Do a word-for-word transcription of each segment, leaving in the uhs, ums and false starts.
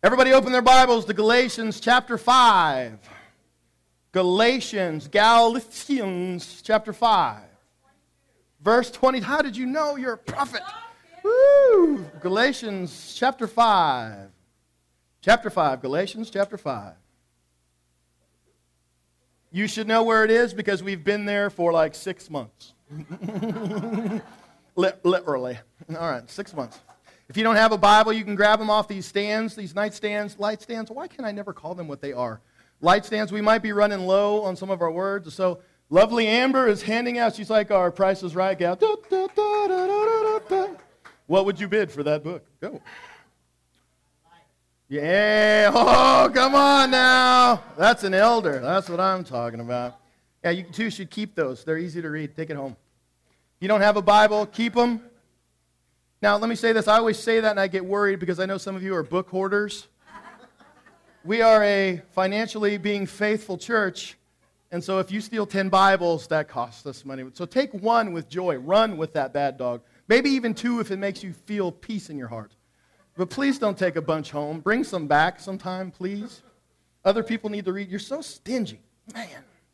Everybody open their Bibles to Galatians chapter five. Galatians, Galatians chapter five. Verse twenty. How did you know you're a prophet? Woo! Galatians chapter five. Chapter five, Galatians chapter five. You should know where it is because we've been there for like six months. Literally. All right, six months. If you don't have a Bible, you can grab them off these stands, these nightstands, light stands. Why can I never call them what they are? Light stands. We might be running low on some of our words. So lovely Amber is handing out, she's like our Price is Right gal. Da, da, da, da, da, da. What would you bid for that book? Go. Yeah. Oh, come on now. That's an elder. That's what I'm talking about. Yeah, you too should keep those. They're easy to read. Take it home. If you don't have a Bible, keep them. Now, let me say this. I always say that and I get worried because I know some of you are book hoarders. We are a financially being faithful church, and so if you steal ten Bibles, that costs us money. So take one with joy. Run with that bad dog. Maybe even two if it makes you feel peace in your heart. But please don't take a bunch home. Bring some back sometime, please. Other people need to read. You're so stingy. Man.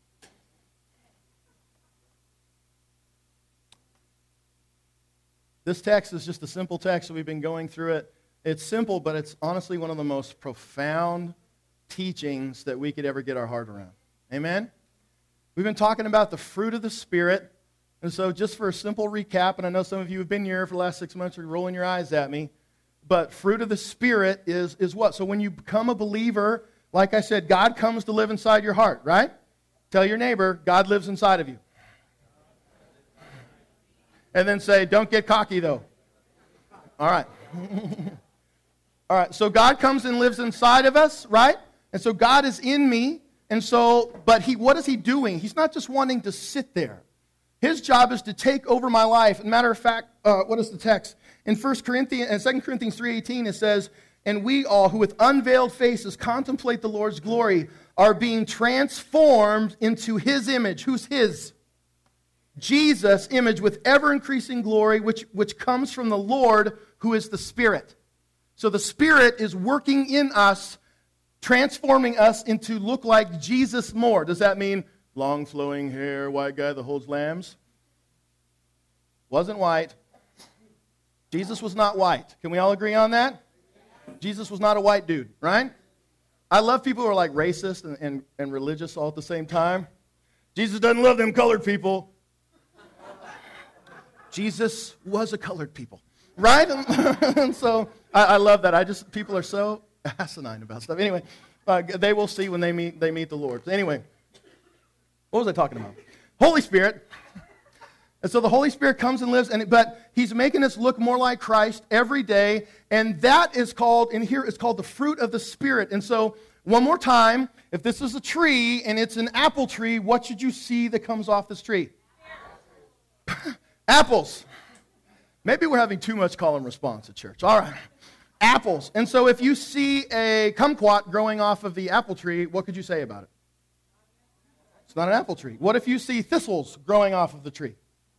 This text is just a simple text, so we've been going through it. It's simple, but it's honestly one of the most profound teachings that we could ever get our heart around. Amen? We've been talking about the fruit of the Spirit. And so just for a simple recap, and I know some of you have been here for the last six months, you're rolling your eyes at me, but fruit of the Spirit is, is what? So when you become a believer, like I said, God comes to live inside your heart, right? Tell your neighbor, God lives inside of you. And then say, don't get cocky though. All right. All right, so God comes and lives inside of us, right? And so God is in me, and so, but he, what is he doing? He's not just wanting to sit there. His job is to take over my life. As a matter of fact, uh, what is the text? In First Corinthians and Second Corinthians three eighteen, it says, and we all who with unveiled faces contemplate the Lord's glory are being transformed into his image. Who's his? Jesus' image with ever-increasing glory, which, which comes from the Lord, who is the Spirit. So the Spirit is working in us, transforming us into look like Jesus more. Does that mean long flowing hair, white guy that holds lambs? Wasn't white. Jesus was not white. Can we all agree on that? Jesus was not a white dude, right? I love people who are like racist and, and, and religious all at the same time. Jesus doesn't love them colored people. Jesus was a colored people, right? And so I, I love that. I just, people are so asinine about stuff. Anyway, uh, they will see when they meet they meet the Lord. Anyway, what was I talking about? Holy Spirit. And so the Holy Spirit comes and lives, and but he's making us look more like Christ every day, and that is called, in here, it's called the fruit of the Spirit. And so one more time, if this is a tree and it's an apple tree, what should you see that comes off this tree? Apples. Maybe we're having too much call and response at church. All right. Apples. And so if you see a kumquat growing off of the apple tree, what could you say about it? It's not an apple tree. What if you see thistles growing off of the tree?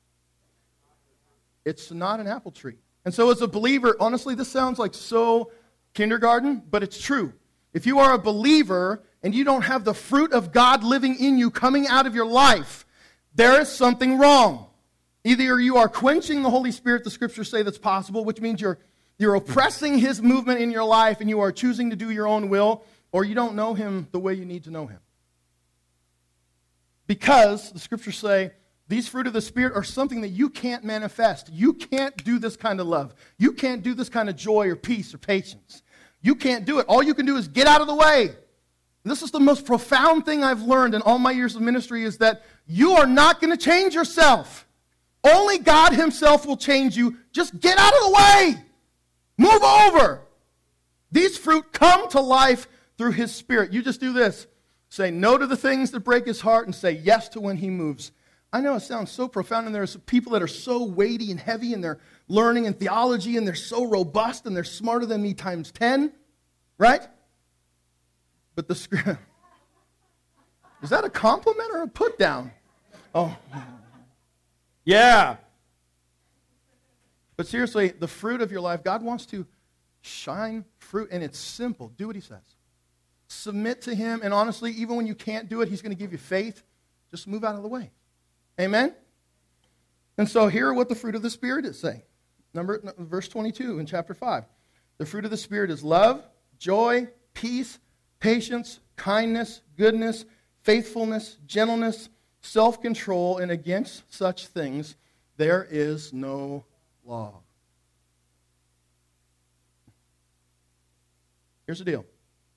It's not an apple tree. And so as a believer, honestly, this sounds like so kindergarten, but it's true. If you are a believer and you don't have the fruit of God living in you coming out of your life, there is something wrong. Either you are quenching the Holy Spirit, the Scriptures say that's possible, which means you're, you're oppressing His movement in your life and you are choosing to do your own will, or you don't know Him the way you need to know Him. Because, the Scriptures say, these fruit of the Spirit are something that you can't manifest. You can't do this kind of love. You can't do this kind of joy or peace or patience. You can't do it. All you can do is get out of the way. And this is the most profound thing I've learned in all my years of ministry is that you are not going to change yourself. Only God Himself will change you. Just get out of the way. Move over. These fruit come to life through His Spirit. You just do this. Say no to the things that break His heart and say yes to when He moves. I know it sounds so profound, and there's people that are so weighty and heavy, and they're learning in theology, and they're so robust, and they're smarter than me times ten, right? But the Scripture, is that a compliment or a put down? Oh, yeah. But seriously, the fruit of your life, God wants to shine fruit, and it's simple. Do what he says. Submit to him, and honestly, even when you can't do it, he's going to give you faith. Just move out of the way. Amen? And so here are what the fruit of the Spirit is saying. Number, verse twenty-two in chapter five. The fruit of the Spirit is love, joy, peace, patience, kindness, goodness, faithfulness, gentleness, self-control, and against such things there is no law. Here's the deal.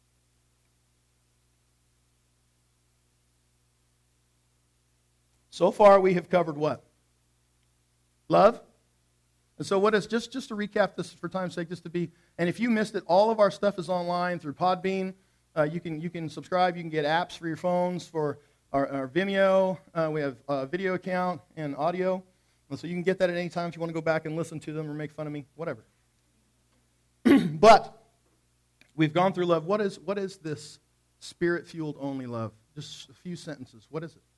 So far we have covered what? Love. And so what is, just, just to recap this for time's sake, just to be, and if you missed it, all of our stuff is online through Podbean. Uh, you can you can subscribe. You can get apps for your phones for our, our Vimeo. Uh, we have a video account and audio. And so you can get that at any time if you want to go back and listen to them or make fun of me, whatever. But we've gone through love. What is what is this Spirit-fueled only love? Just a few sentences. What is it?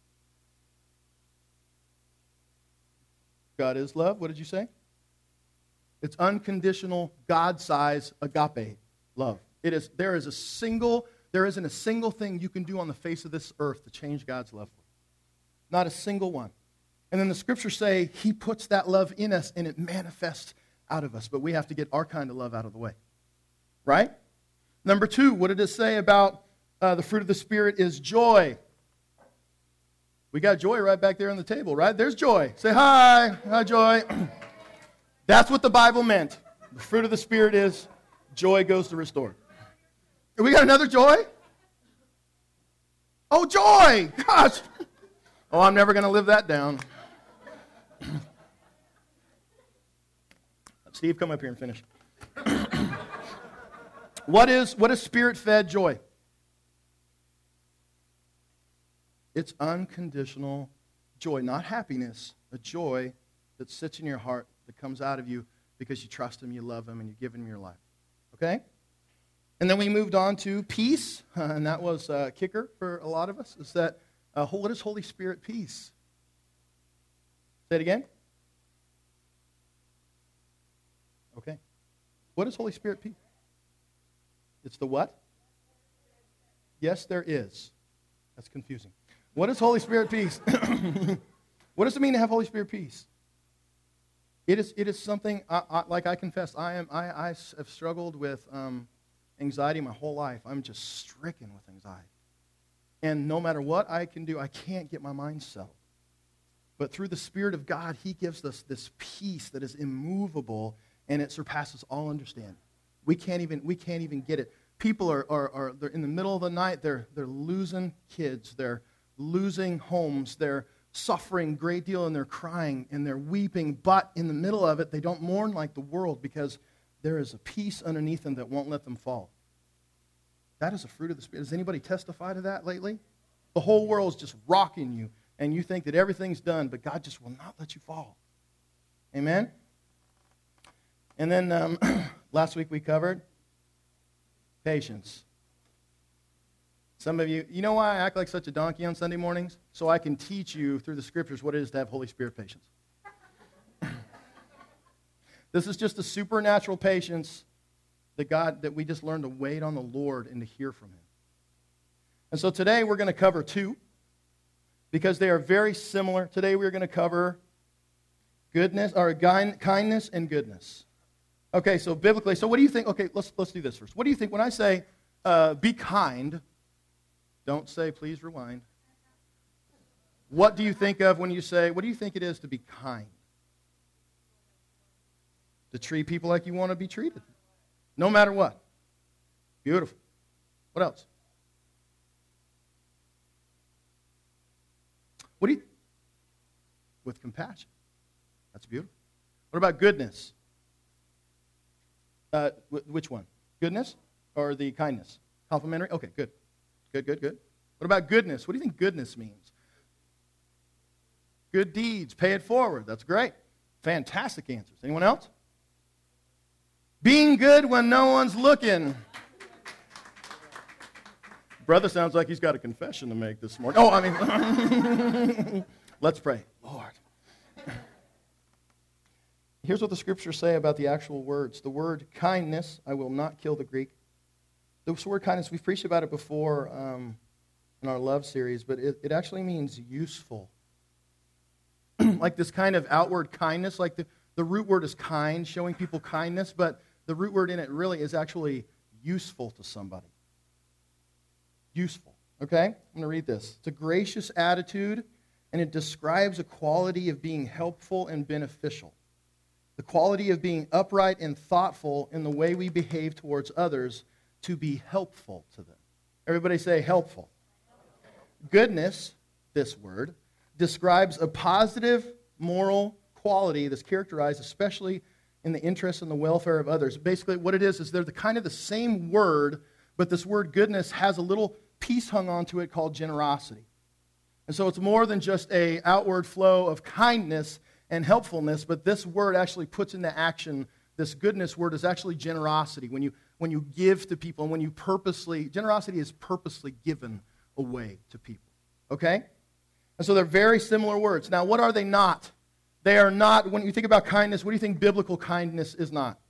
God is love. What did you say? It's unconditional, God-size agape love. It is. There is a single. There isn't a single thing you can do on the face of this earth to change God's love for you. Not a single one. And then the Scriptures say He puts that love in us and it manifests out of us. But we have to get our kind of love out of the way, right? Number two, what did it say about uh, the fruit of the Spirit is joy? We got joy right back there on the table, right? There's joy. Say hi. Hi, joy. That's what the Bible meant. The fruit of the Spirit is joy goes to restore. We got another joy? Oh, joy! Gosh! Oh, I'm never going to live that down. Steve, come up here and finish. What is, what is Spirit-fed joy? It's unconditional joy, not happiness, a joy that sits in your heart, that comes out of you because you trust Him, you love Him, and you give Him your life. Okay? And then we moved on to peace, and that was a kicker for a lot of us, is that, uh, what is Holy Spirit peace? Say it again. Okay. What is Holy Spirit peace? It's the what? Yes, there is. That's confusing. What is Holy Spirit peace? What does it mean to have Holy Spirit peace? It is. It is something. I, I, like I confess, I am. I, I have struggled with um, anxiety my whole life. I'm just stricken with anxiety, and no matter what I can do, I can't get my mind settled. But through the Spirit of God, He gives us this peace that is immovable, and it surpasses all understanding. We can't even. We can't even get it. People are are, are they're in the middle of the night. They're they're losing kids. They're losing homes. They're suffering a great deal, and they're crying and they're weeping, but in the middle of it, they don't mourn like the world because there is a peace underneath them that won't let them fall. That is a fruit of the Spirit. Does anybody testify to that lately? The whole world is just rocking you, and you think that everything's done, but God just will not let you fall. Amen? And then um, last week we covered patience. Some of you, you know why I act like such a donkey on Sunday mornings? So I can teach you through the Scriptures what it is to have Holy Spirit patience. This is just a supernatural patience that God, that we just learn to wait on the Lord and to hear from Him. And so today we're going to cover two because they are very similar. Today we're going to cover goodness, or kindness and goodness. Okay, so biblically, so what do you think? Okay, let's let's do this first. What do you think when I say uh, be kind? Don't say, please rewind. What do you think of when you say, what do you think it is to be kind? To treat people like you want to be treated. No matter what. Beautiful. What else? What do you, with compassion. That's beautiful. What about goodness? Uh, which one? Goodness or the kindness? Complimentary? Okay, good. Good, good, good. What about goodness? What do you think goodness means? Good deeds. Pay it forward. That's great. Fantastic answers. Anyone else? Being good when no one's looking. Brother sounds like he's got a confession to make this morning. Oh, I mean, let's pray. Lord. Here's what the scriptures say about the actual words. The word kindness, I will not kill the Greek. This word kindness, we've preached about it before um, in our love series, but it, it actually means useful. Like this kind of outward kindness, like the, the root word is kind, showing people kindness, but the root word in it really is actually useful to somebody. Useful. Okay? I'm going to read this. It's a gracious attitude, and it describes a quality of being helpful and beneficial. The quality of being upright and thoughtful in the way we behave towards others to be helpful to them. Everybody say helpful. Goodness, this word, describes a positive moral quality that's characterized especially in the interest and the welfare of others. Basically, what it is is they're the kind of the same word, but this word goodness has a little piece hung onto it called generosity. And so it's more than just a outward flow of kindness and helpfulness, but this word actually puts into action, this goodness word is actually generosity. When you when you give to people, and when you purposely, generosity is purposely given away to people. Okay? And so they're very similar words. Now, what are they not? They are not, when you think about kindness, what do you think biblical kindness is not?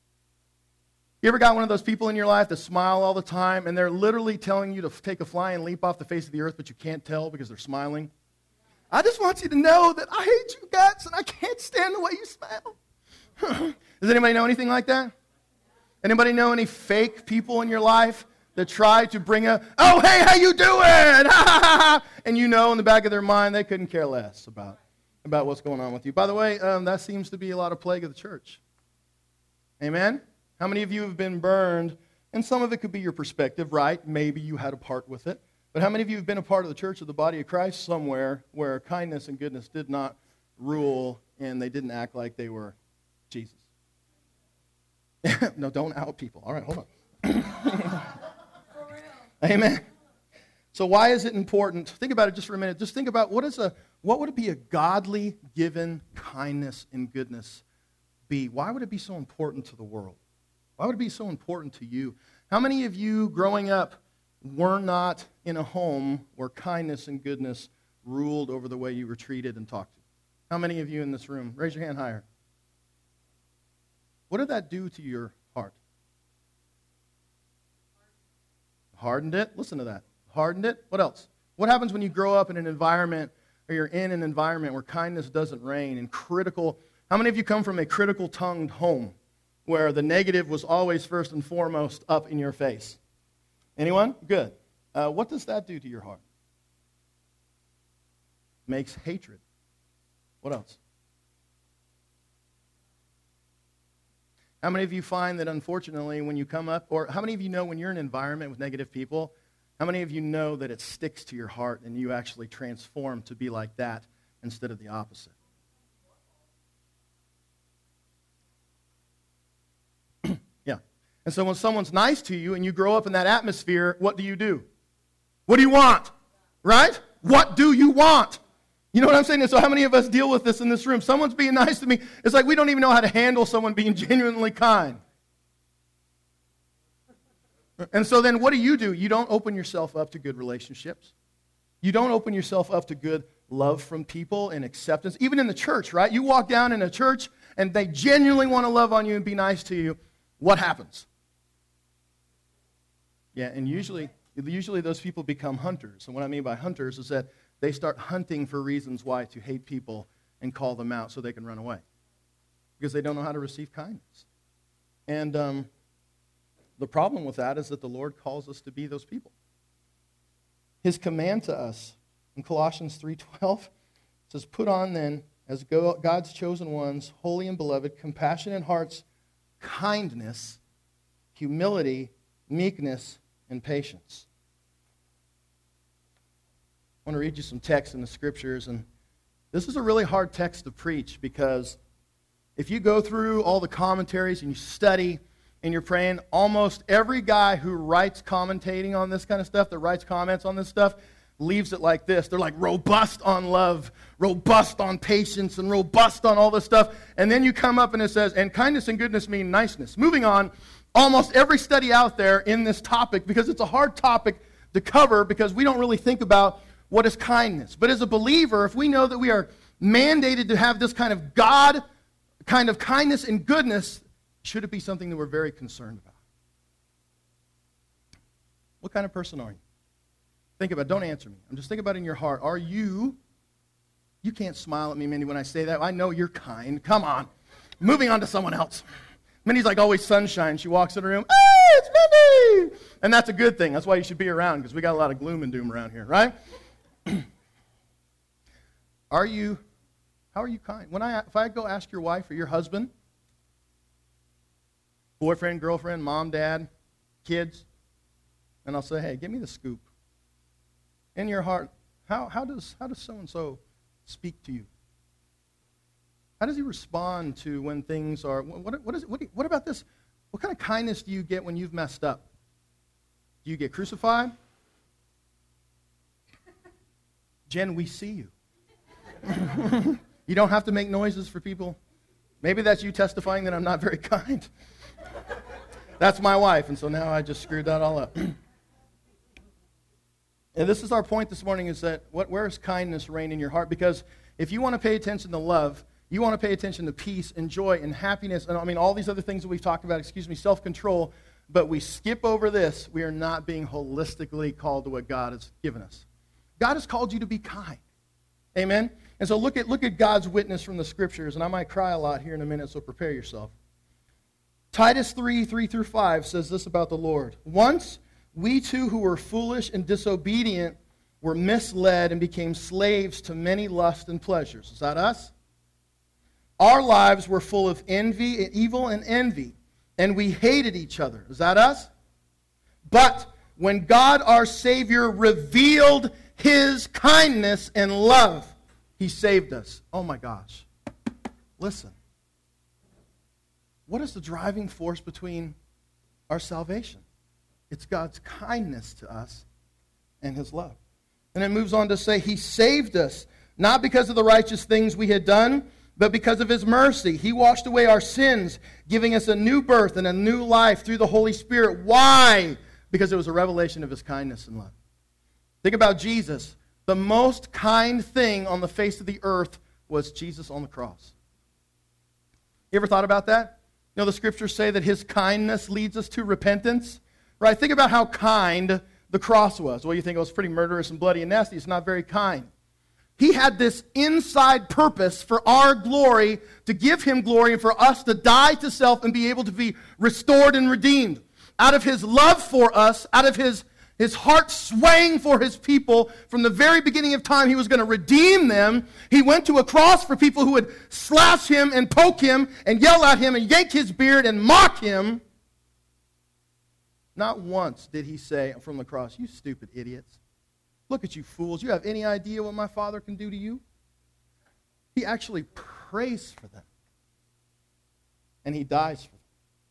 You ever got one of those people in your life that smile all the time, and they're literally telling you to take a flying leap off the face of the earth, but you can't tell because they're smiling? I just want you to know that I hate you guts, and I can't stand the way you smile. Does anybody know anything like that? Anybody know any fake people in your life that try to bring a, oh, hey, how you doing? And you know in the back of their mind they couldn't care less about, about what's going on with you. By the way, um, that seems to be a lot of plague of the church. Amen? How many of you have been burned? And some of it could be your perspective, right? Maybe you had a part with it. But how many of you have been a part of the church of the body of Christ somewhere where kindness and goodness did not rule and they didn't act like they were Jesus? No, don't out people. All right, hold on. Amen. So why is it important? Think about it just for a minute. Just think about what is a what would it be a godly given kindness and goodness be? Why would it be so important to the world? Why would it be so important to you? How many of you growing up were not in a home where kindness and goodness ruled over the way you were treated and talked to? How many of you in this room? Raise your hand higher. What did that do to your heart? Hardened it? Listen to that. Hardened it? What else? What happens when you grow up in an environment or you're in an environment where kindness doesn't reign and critical? How many of you come from a critical-tongued home where the negative was always first and foremost up in your face? Anyone? Good. Uh, what does that do to your heart? Makes hatred. What else? How many of you find that, unfortunately, when you come up, or how many of you know when you're in an environment with negative people, how many of you know that it sticks to your heart and you actually transform to be like that instead of the opposite? Yeah. And so when someone's nice to you and you grow up in that atmosphere, what do you do? What do you want? Right? What do you want? You know what I'm saying? And so how many of us deal with this in this room? Someone's being nice to me. It's like we don't even know how to handle someone being genuinely kind. And so then what do you do? You don't open yourself up to good relationships. You don't open yourself up to good love from people and acceptance. Even in the church, right? You walk down in a church and they genuinely want to love on you and be nice to you. What happens? Yeah, and usually, usually those people become hunters. And what I mean by hunters is that they start hunting for reasons why to hate people and call them out so they can run away. Because they don't know how to receive kindness. And um, the problem with that is that the Lord calls us to be those people. His command to us in Colossians three twelve says, "Put on then, as God's chosen ones, holy and beloved, compassionate hearts, kindness, humility, meekness, and patience." I want to read you some text in the Scriptures, and this is a really hard text to preach because if you go through all the commentaries and you study and you're praying, almost every guy who writes commentating on this kind of stuff, that writes comments on this stuff, leaves it like this. They're like robust on love, robust on patience, and robust on all this stuff. And then you come up and it says, and kindness and goodness mean niceness. Moving on, almost every study out there in this topic, because it's a hard topic to cover because we don't really think about what is kindness. But as a believer, if we know that we are mandated to have this kind of God, kind of kindness and goodness, should it be something that we're very concerned about? What kind of person are you? Think about it. Don't answer me. I'm just thinking about it in your heart. Are you, you can't smile at me, Mindy, when I say that. I know you're kind. Come on. Moving on to someone else. Mindy's like always sunshine. She walks in the room, hey, it's Mindy! And that's a good thing. That's why you should be around, because we got a lot of gloom and doom around here, right? Are you, how are you kind? When I, if I go ask your wife or your husband, boyfriend, girlfriend, mom, dad, kids, and I'll say, hey, give me the scoop. In your heart, how, how does how does so-and-so speak to you? How does he respond to when things are, what, what, is, what, do you, what about this? What kind of kindness do you get when you've messed up? Do you get crucified? Jen, we see you. You don't have to make noises for people. Maybe that's you testifying that I'm not very kind. That's my wife, and so now I just screwed that all up. And this is our point this morning, is that what, where is kindness reign in your heart? Because if you want to pay attention to love, you want to pay attention to peace and joy and happiness, and I mean all these other things that we've talked about, excuse me, self-control, but we skip over this, we are not being holistically called to what God has given us. God has called you to be kind. Amen? And so look at, look at God's witness from the Scriptures, and I might cry a lot here in a minute, so prepare yourself. Titus three, three through five says this about the Lord. Once we too who were foolish and disobedient were misled and became slaves to many lusts and pleasures. Is that us? Our lives were full of envy, evil and envy, and we hated each other. Is that us? But when God our Savior revealed His kindness and love, He saved us. Oh my gosh. Listen. What is the driving force between our salvation? It's God's kindness to us and His love. And it moves on to say, He saved us, not because of the righteous things we had done, but because of His mercy. He washed away our sins, giving us a new birth and a new life through the Holy Spirit. Why? Because it was a revelation of His kindness and love. Think about Jesus. The most kind thing on the face of the earth was Jesus on the cross. You ever thought about that? You know, the Scriptures say that His kindness leads us to repentance. Right? Think about how kind the cross was. Well, you think it was pretty murderous and bloody and nasty. It's not very kind. He had this inside purpose for our glory, to give Him glory and for us to die to self and be able to be restored and redeemed. Out of His love for us, out of His, his heart swaying for His people, from the very beginning of time He was going to redeem them. He went to a cross for people who would slash Him and poke Him and yell at Him and yank His beard and mock Him. Not once did He say from the cross, you stupid idiots. Look at you fools. You have any idea what my Father can do to you? He actually prays for them. And He dies for them.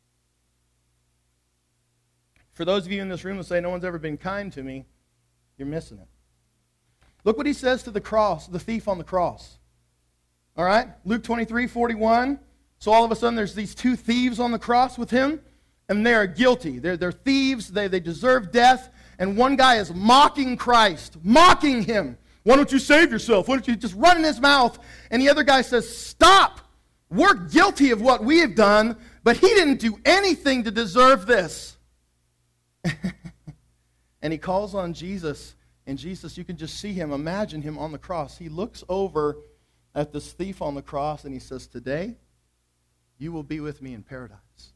For those of you in this room who say, no one's ever been kind to me, you're missing it. Look what He says to the cross, the thief on the cross. All right? Luke twenty-three, forty-one. So all of a sudden there's these two thieves on the cross with Him. And they are guilty. They're, they're thieves. They, they deserve death. And one guy is mocking Christ, mocking Him. Why don't you save yourself? Why don't you just run in his mouth? And the other guy says, stop. We're guilty of what we have done, but he didn't do anything to deserve this. And he calls on Jesus. And Jesus, you can just see Him, imagine Him on the cross. He looks over at this thief on the cross and He says, today you will be with me in paradise.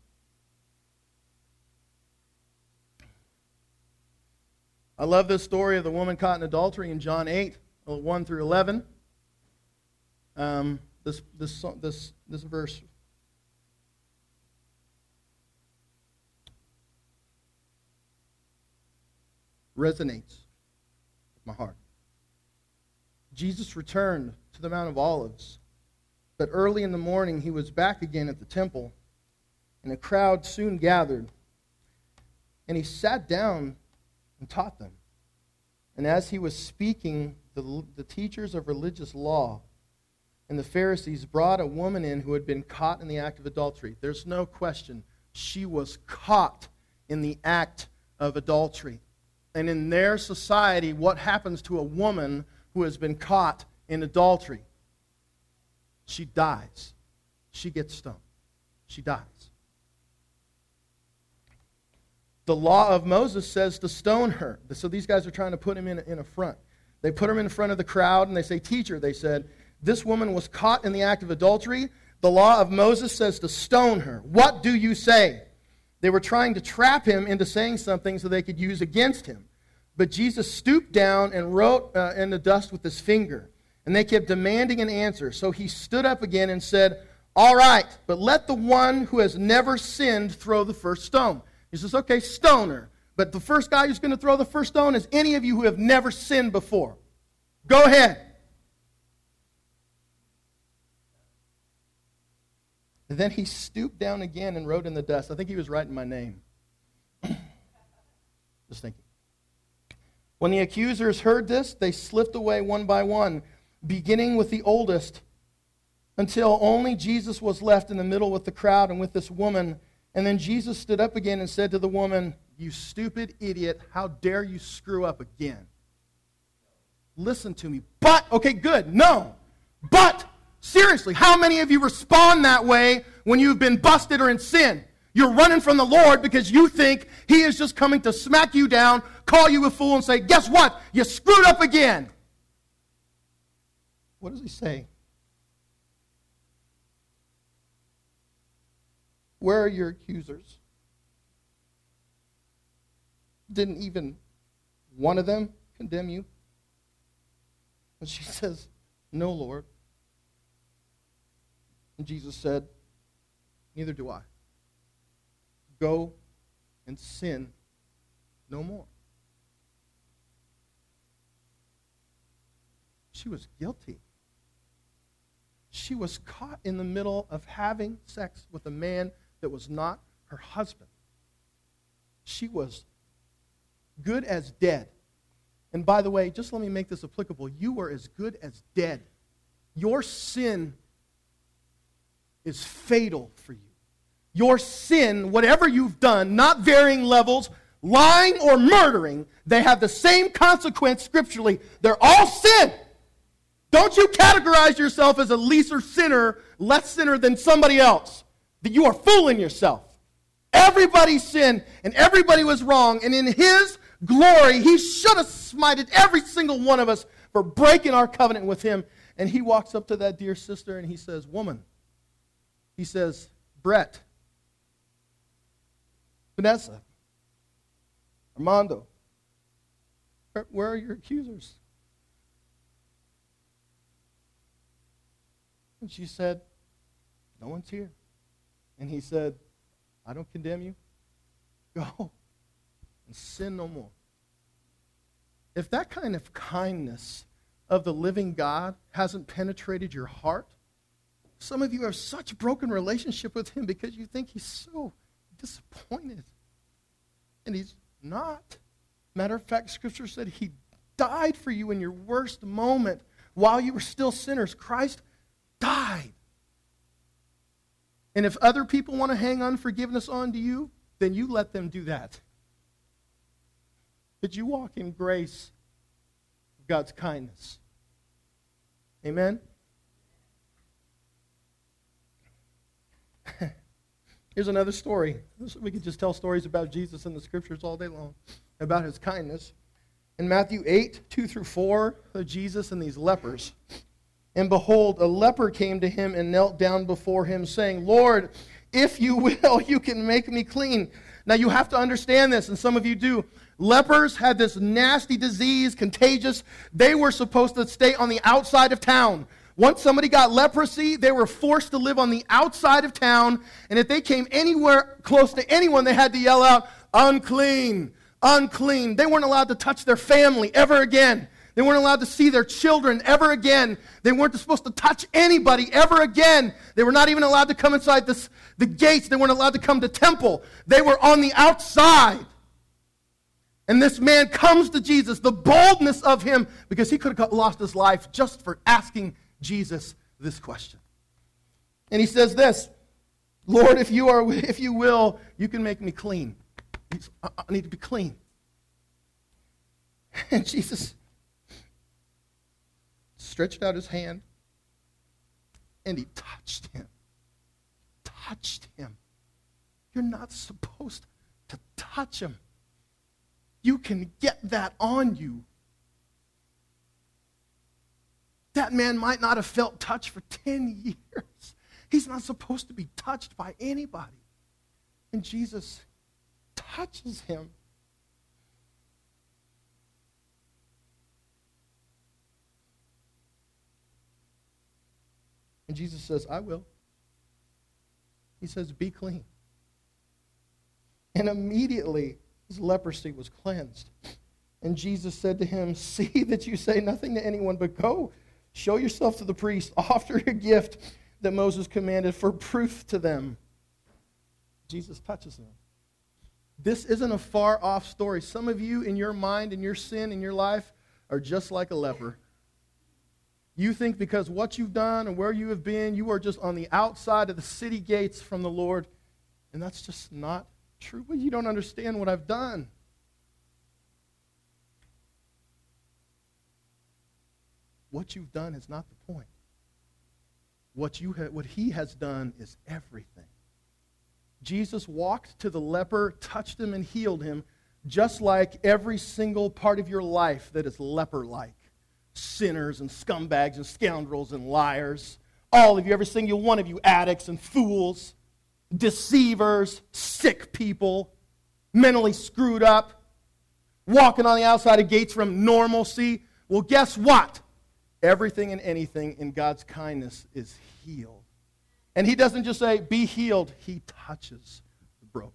I love this story of the woman caught in adultery in John eight, one through eleven. Um, this, this, this, this verse. Resonates with my heart. Jesus returned to the Mount of Olives, but early in the morning He was back again at the temple, and a crowd soon gathered. And He sat down and taught them. And as He was speaking, the, the teachers of religious law and the Pharisees brought a woman in who had been caught in the act of adultery. There's no question. She was caught in the act of adultery. And in their society, what happens to a woman who has been caught in adultery? She dies. she gets stoned. She dies. The law of Moses says to stone her. So these guys are trying to put him in a, in a front. They put him in front of the crowd, and they say, teacher, they said, this woman was caught in the act of adultery. The law of Moses says to stone her. What do you say? They were trying to trap him into saying something so they could use against him. But Jesus stooped down and wrote uh, in the dust with his finger. And they kept demanding an answer. So he stood up again and said, all right, but let the one who has never sinned throw the first stone. He says, okay, stone her. But the first guy who's going to throw the first stone is any of you who have never sinned before. Go ahead. And then he stooped down again and wrote in the dust. I think he was writing my name. Just thinking. When the accusers heard this, they slipped away one by one, beginning with the oldest, until only Jesus was left in the middle with the crowd and with this woman. And then Jesus stood up again and said to the woman, you stupid idiot, how dare you screw up again? Listen to me. But, okay, good, no. But, seriously, how many of you respond that way when you've been busted or in sin? You're running from the Lord because you think He is just coming to smack you down, call you a fool, and say, guess what? You screwed up again. What does He say? Where are your accusers? Didn't even one of them condemn you? And she says, no, Lord. And Jesus said, neither do I. Go and sin no more. She was guilty. She was caught in the middle of having sex with a man that was not her husband. She was good as dead. And by the way, just let me make this applicable. You were as good as dead. Your sin is fatal for you. Your sin, whatever you've done, not varying levels, lying or murdering, they have the same consequence scripturally. They're all sin. Don't you categorize yourself as a lesser sinner, less sinner than somebody else. That you are fooling yourself. Everybody sinned and everybody was wrong. And in His glory, He should have smited every single one of us for breaking our covenant with Him. And He walks up to that dear sister and He says, woman. He says, Brett. Vanessa. Armando. Where, where are your accusers? And she said, no one's here. And He said, I don't condemn you. Go and sin no more. If that kind of kindness of the living God hasn't penetrated your heart, some of you have such a broken relationship with Him because you think He's so disappointed. And He's not. Matter of fact, Scripture said He died for you in your worst moment while you were still sinners. Christ died. And if other people want to hang unforgiveness onto you, then you let them do that. But you walk in grace of God's kindness. Amen? Here's another story. We could just tell stories about Jesus in the Scriptures all day long, about His kindness. In Matthew eight, two through four, Jesus and these lepers. And behold, a leper came to Him and knelt down before Him, saying, Lord, if you will, you can make me clean. Now you have to understand this, and some of you do. Lepers had this nasty disease, contagious. They were supposed to stay on the outside of town. Once somebody got leprosy, they were forced to live on the outside of town. And if they came anywhere close to anyone, they had to yell out, unclean, unclean. They weren't allowed to touch their family ever again. They weren't allowed to see their children ever again. They weren't supposed to touch anybody ever again. They were not even allowed to come inside this, the gates. They weren't allowed to come to temple. They were on the outside. And this man comes to Jesus, the boldness of him, because he could have lost his life just for asking Jesus this question. And he says this, Lord, if you are, if you will, you can make me clean. I need to be clean. And Jesus stretched out His hand, and He touched him. touched him. You're not supposed to touch him. You can get that on you. That man might not have felt touched for ten years. He's not supposed to be touched by anybody. And Jesus touches him. And Jesus says, I will. He says, be clean. And immediately his leprosy was cleansed. And Jesus said to him, see that you say nothing to anyone, but go, show yourself to the priest, offer a gift that Moses commanded for proof to them. Jesus touches him. This isn't a far-off story. Some of you, in your mind, in your sin, in your life, are just like a leper. You think because what you've done and where you have been, you are just on the outside of the city gates from the Lord. And that's just not true. Well, you don't understand what I've done. What you've done is not the point. What, you ha- what he has done is everything. Jesus walked to the leper, touched him, and healed him, just like every single part of your life that is leper-like. Sinners and scumbags and scoundrels and liars. All of you, every single one of you, addicts and fools, deceivers, sick people, mentally screwed up, walking on the outside of gates from normalcy. Well, guess what? Everything and anything in God's kindness is healed. And he doesn't just say, be healed. He touches the broken.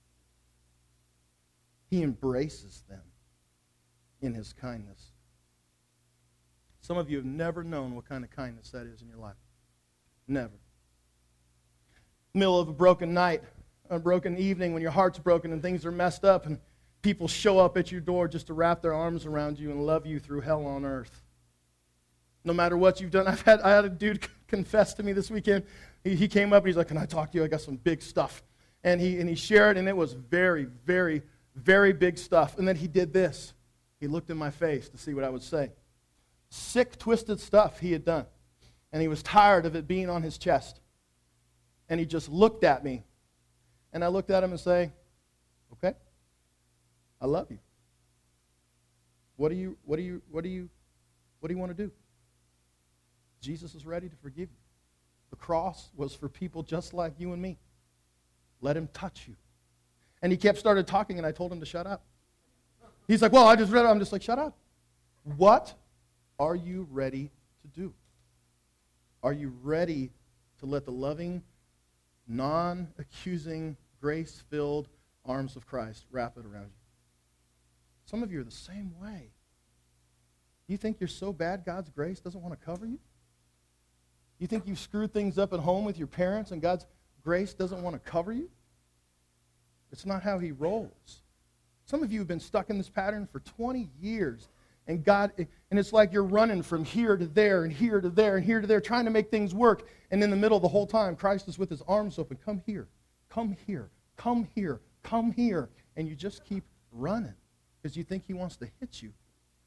He embraces them in his kindness. Some of you have never known what kind of kindness that is in your life. Never. Middle of a broken night, a broken evening when your heart's broken and things are messed up and people show up at your door just to wrap their arms around you and love you through hell on earth. No matter what you've done. I've had I had a dude confess to me this weekend. He, he came up and he's like, can I talk to you? I got some big stuff. And he and he shared, and it was very, very, very big stuff. And then he did this. He looked in my face to see what I would say. Sick, twisted stuff he had done. And he was tired of it being on his chest. And he just looked at me. And I looked at him and say, okay, I love you. What do you, what do you, what do you, what do you want to do? Jesus is ready to forgive you. The cross was for people just like you and me. Let him touch you. And he kept started talking, and I told him to shut up. He's like, well, I just read it. I'm just like, shut up. What are you ready to do? Are you ready to let the loving, non-accusing, grace-filled arms of Christ wrap it around you? Some of you are the same way. You think you're so bad God's grace doesn't want to cover you? You think you've screwed things up at home with your parents and God's grace doesn't want to cover you? It's not how he rolls. Some of you have been stuck in this pattern for twenty years, and God, and it's like you're running from here to there and here to there and here to there, trying to make things work, and in the middle the whole time, Christ is with his arms open. Come here, come here, come here, come here, and you just keep running because you think he wants to hit you.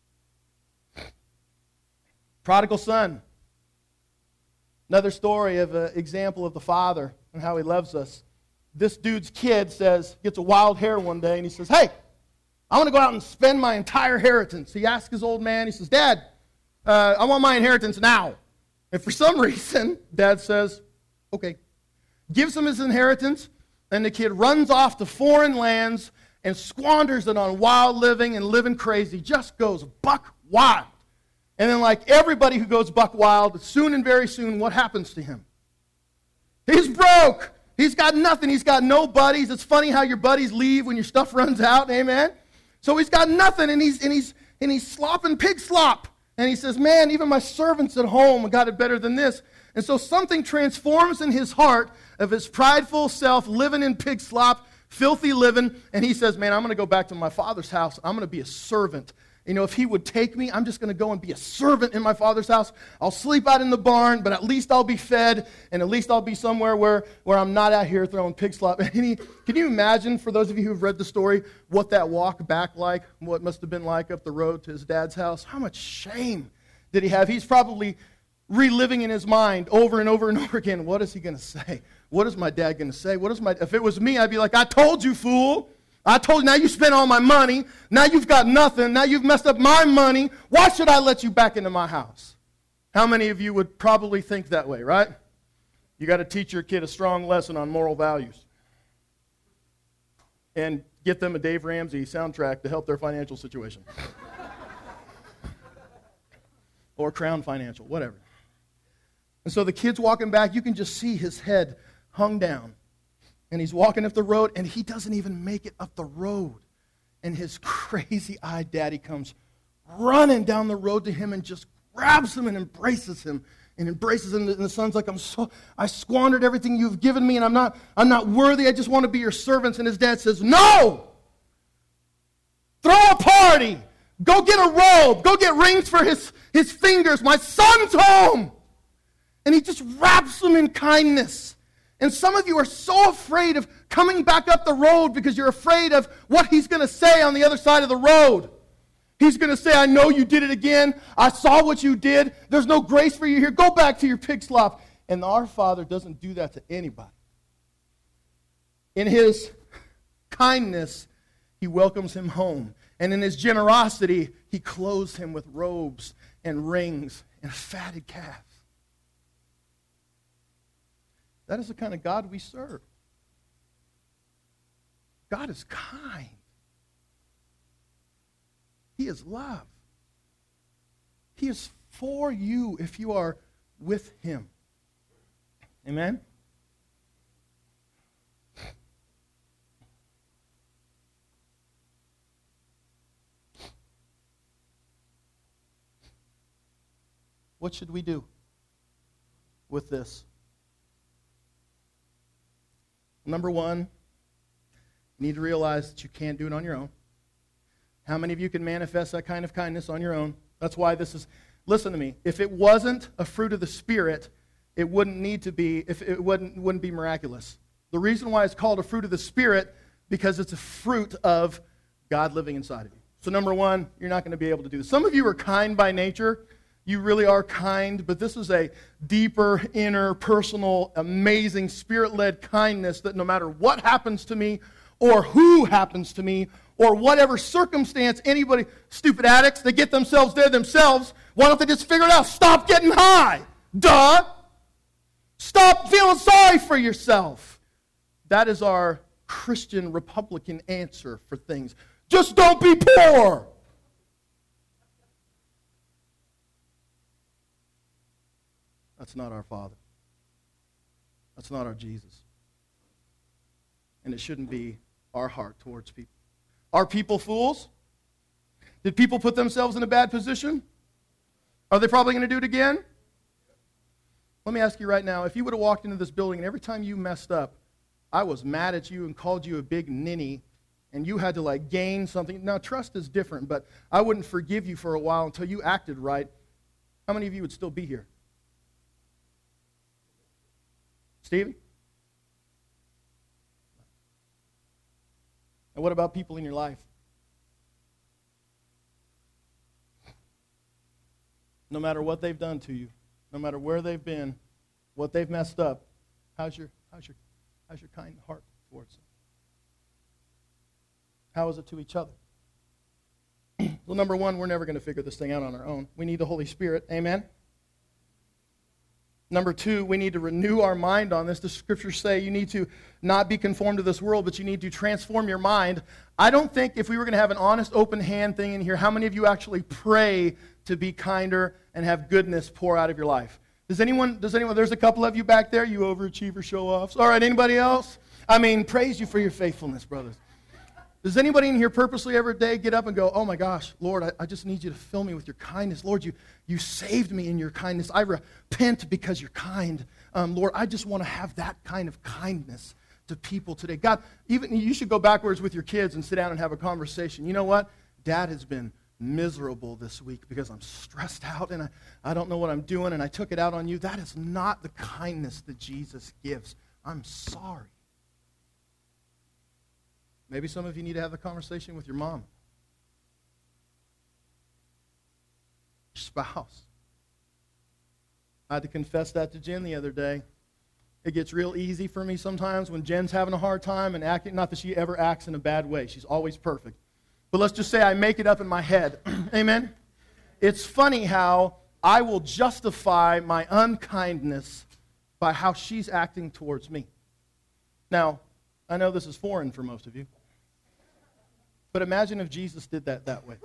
Prodigal son. Another story of an example of the Father and how he loves us. This dude's kid says, gets a wild hair one day, and he says, hey, I want to go out and spend my entire inheritance. He asks his old man, he says, Dad, uh, I want my inheritance now. And for some reason, Dad says, okay. Gives him his inheritance, and the kid runs off to foreign lands and squanders it on wild living and living crazy. Just goes buck wild. And then like everybody who goes buck wild, soon and very soon, what happens to him? He's broke. He's got nothing. He's got no buddies. It's funny how your buddies leave when your stuff runs out, amen? So he's got nothing, and he's and he's and he's slopping pig slop. And he says, man, even my servants at home got it better than this. And so something transforms in his heart of his prideful self living in pig slop, filthy living, and he says, man, I'm going to go back to my father's house. I'm going to be a servant. You know, if he would take me, I'm just going to go and be a servant in my father's house. I'll sleep out in the barn, but at least I'll be fed, and at least I'll be somewhere where, where I'm not out here throwing pig slop. And he, can you imagine, for those of you who've read the story, what that walk back like, what must have been like up the road to his dad's house? How much shame did he have? He's probably reliving in his mind over and over and over again, what is he going to say? what is my dad going to say? What is my, if it was me, I'd be like, I told you, fool. I told you, now you spent all my money. Now you've got nothing. Now you've messed up my money. Why should I let you back into my house? How many of you would probably think that way, right? You got to teach your kid a strong lesson on moral values. And get them a Dave Ramsey soundtrack to help their financial situation. Or Crown Financial, whatever. And so the kid's walking back. You can just see his head hung down. And he's walking up the road, and he doesn't even make it up the road. And his crazy-eyed daddy comes running down the road to him and just grabs him and embraces him. And embraces him. And the son's like, I'm so, I squandered everything you've given me, and I'm not, I'm not worthy. I just want to be your servants. And his dad says, no! Throw a party! Go get a robe! Go get rings for his, his fingers! My son's home! And he just wraps them in kindness. And some of you are so afraid of coming back up the road because you're afraid of what he's going to say on the other side of the road. He's going to say, I know you did it again. I saw what you did. There's no grace for you here. Go back to your pig slop. And our Father doesn't do that to anybody. In his kindness, he welcomes him home. And in his generosity, he clothes him with robes and rings and a fatted calf. That is the kind of God we serve. God is kind. He is love. He is for you if you are with him. Amen? What should we do with this? Number one, you need to realize that you can't do it on your own. How many of you can manifest that kind of kindness on your own? That's why this is, listen to me, if it wasn't a fruit of the Spirit, it wouldn't need to be, if it wouldn't, wouldn't be miraculous. The reason why it's called a fruit of the Spirit, because it's a fruit of God living inside of you. So number one, you're not going to be able to do this. Some of you are kind by nature. You really are kind, but this is a deeper, inner, personal, amazing, Spirit-led kindness that no matter what happens to me or who happens to me or whatever circumstance, anybody, stupid addicts, they get themselves there themselves. Why don't they just figure it out? Stop getting high. Duh. Stop feeling sorry for yourself. That is our Christian Republican answer for things. Just don't be poor. That's not our Father. That's not our Jesus. And it shouldn't be our heart towards people. Are people fools? Did people put themselves in a bad position? Are they probably going to do it again? Let me ask you right now, if you would have walked into this building and every time you messed up, I was mad at you and called you a big ninny, and you had to like gain something. Now, trust is different, but I wouldn't forgive you for a while until you acted right. How many of you would still be here? Stephen? And what about people in your life? No matter what they've done to you, no matter where they've been, what they've messed up, how's your how's your how's your kind heart towards them? How is it to each other? Well, number one, we're never going to figure this thing out on our own. We need the Holy Spirit. Amen? Number two, we need to renew our mind on this. The scriptures say you need to not be conformed to this world, but you need to transform your mind. I don't think if we were going to have an honest, open hand thing in here, how many of you actually pray to be kinder and have goodness pour out of your life? Does anyone, does anyone, there's a couple of you back there, you overachiever show-offs. All right, anybody else? I mean, praise you for your faithfulness, brothers. Does anybody in here purposely every day get up and go, oh my gosh, Lord, I, I just need you to fill me with your kindness. Lord, you, you saved me in your kindness. I repent because you're kind. Um, Lord, I just want to have that kind of kindness to people today. God, even you should go backwards with your kids and sit down and have a conversation. You know what? Dad has been miserable this week because I'm stressed out and I, I don't know what I'm doing and I took it out on you. That is not the kindness that Jesus gives. I'm sorry. Maybe some of you need to have a conversation with your mom, your spouse. I had to confess that to Jen the other day. It gets real easy for me sometimes when Jen's having a hard time and acting, not that she ever acts in a bad way. She's always perfect. But let's just say I make it up in my head. Amen? It's funny how I will justify my unkindness by how she's acting towards me. Now, I know this is foreign for most of you, but imagine if Jesus did that that way.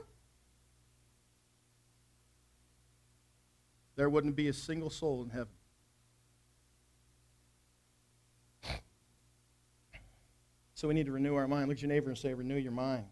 There wouldn't be a single soul in heaven. So we need to renew our mind. Look at your neighbor and say, renew your mind.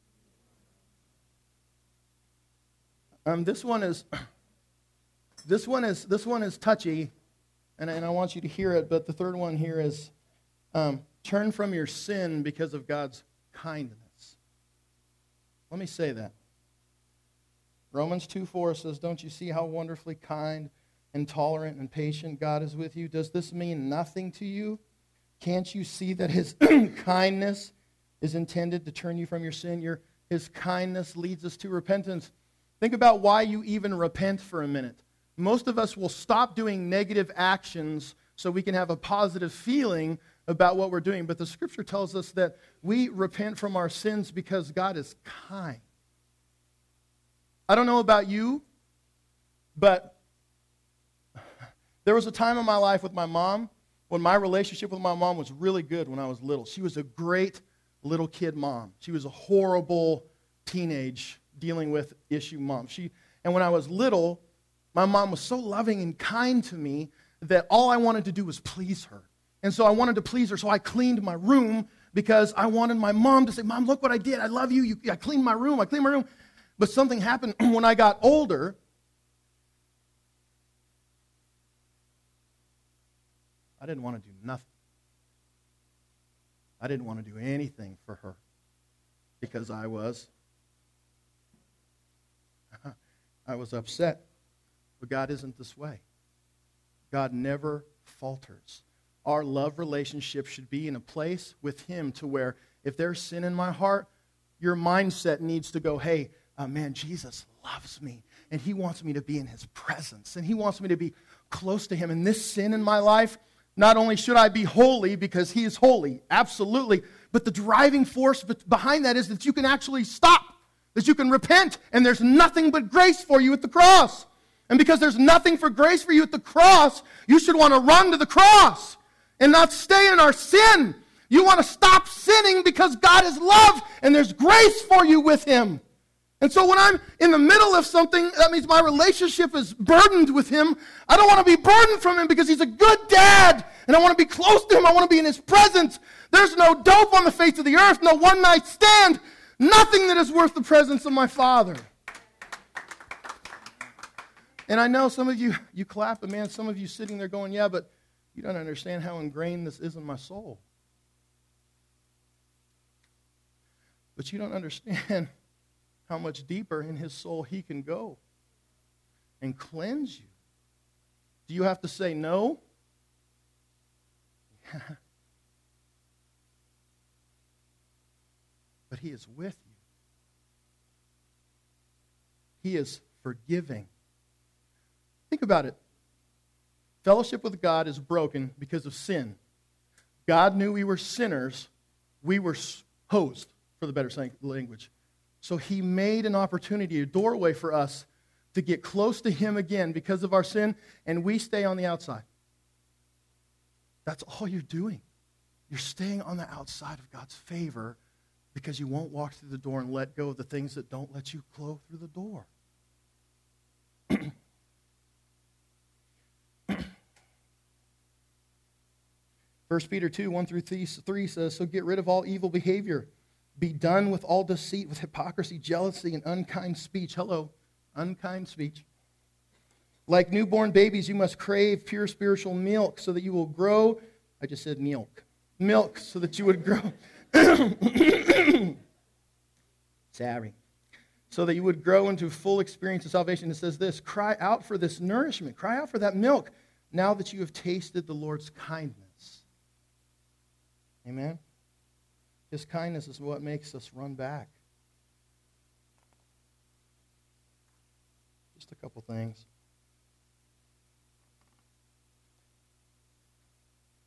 Um, this one is, this one is, this one is touchy, and, and I want you to hear it. But the third one here is, um, turn from your sin because of God's kindness. Let me say that. Romans two four says, don't you see how wonderfully kind and tolerant and patient God is with you? Does this mean nothing to you? Can't you see that His kindness is intended to turn you from your sin? Your, His kindness leads us to repentance. Think about why you even repent for a minute. Most of us will stop doing negative actions so we can have a positive feeling about what we're doing. But the Scripture tells us that we repent from our sins because God is kind. I don't know about you, but there was a time in my life with my mom when my relationship with my mom was really good when I was little. She was a great little kid mom. She was a horrible teenage dealing with issue mom. She, and when I was little, my mom was so loving and kind to me that all I wanted to do was please her. And so I wanted to please her, so I cleaned my room because I wanted my mom to say, Mom, look what I did. I love you. you I cleaned my room. I cleaned my room. But something happened when I got older. I didn't want to do nothing. I didn't want to do anything for her because I was, I was upset. But God isn't this way. God never falters. Our love relationship should be in a place with Him to where if there's sin in my heart, your mindset needs to go, hey, uh, man, Jesus loves me, and He wants me to be in His presence, and He wants me to be close to Him. And this sin in my life, not only should I be holy because He is holy, absolutely, but the driving force behind that is that you can actually stop, that you can repent, and there's nothing but grace for you at the cross. And because there's nothing for grace for you at the cross, you should want to run to the cross and not stay in our sin. You want to stop sinning because God is love, and there's grace for you with Him. And so when I'm in the middle of something, that means my relationship is burdened with Him. I don't want to be burdened from Him because He's a good dad, and I want to be close to Him. I want to be in His presence. There's no dope on the face of the earth, no one-night stand, nothing that is worth the presence of my Father. And I know some of you, you clap, but man, some of you sitting there going, yeah, but you don't understand how ingrained this is in my soul. But you don't understand how much deeper in His soul He can go and cleanse you. Do you have to say no? But He is with you. He is forgiving. Think about it. Fellowship with God is broken because of sin. God knew we were sinners. We were hosed, for the better language. So He made an opportunity, a doorway for us to get close to Him again because of our sin, and we stay on the outside. That's all you're doing. You're staying on the outside of God's favor because you won't walk through the door and let go of the things that don't let you go through the door. First Peter two, one through three says, so get rid of all evil behavior. Be done with all deceit, with hypocrisy, jealousy, and unkind speech. Hello, unkind speech. Like newborn babies, you must crave pure spiritual milk so that you will grow. I just said milk. Milk so that you would grow. Sorry. So that you would grow into full experience of salvation. It says this, cry out for this nourishment. Cry out for that milk now that you have tasted the Lord's kindness. Amen? His kindness is what makes us run back. Just a couple things.